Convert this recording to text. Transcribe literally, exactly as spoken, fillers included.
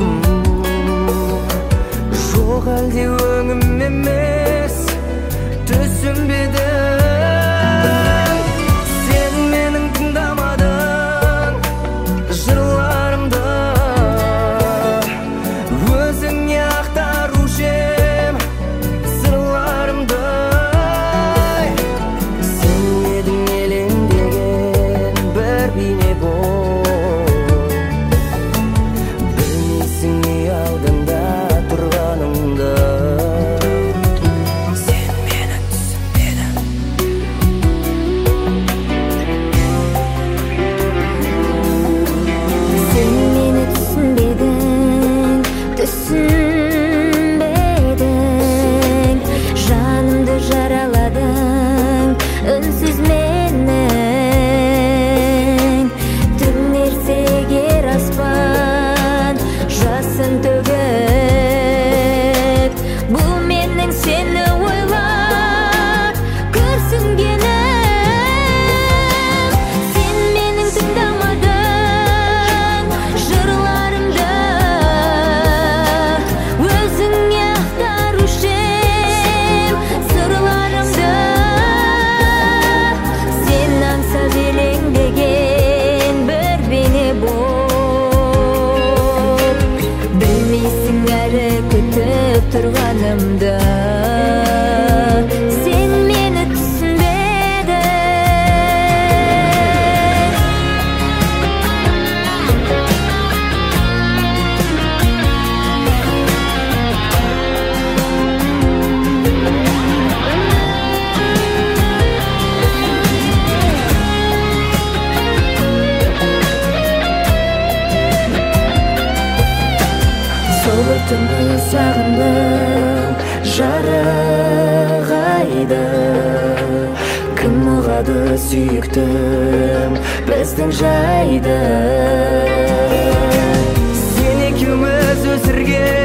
жоқ әлде өңім емес түсінбедің сен менің тыңдамадың жырларымды өзіңе ақтарушы ем сырларымды сен едің елеңдеген бір бейне болып білмейсің не алдыңда тұрғаныңды сен мені түсінбедің сен мені түсінбедің түсінбедің жанымды жараладың үнсіз менің түнерсе егер аспан жасын төгіп бұл менің сені ойлап күрсінгенім сен менің тыңдамадың жырларымды өзіңе ақтарушы ем сырларымды сен аңсап елеңдеген бір бейне болып білмейсің әлі күтіп тұрғанымды сен мені түсінбедің сол бір түнгі сағындым жарық айды кім ұғады сүйіктім біздің жайды сен екеуміз өсірген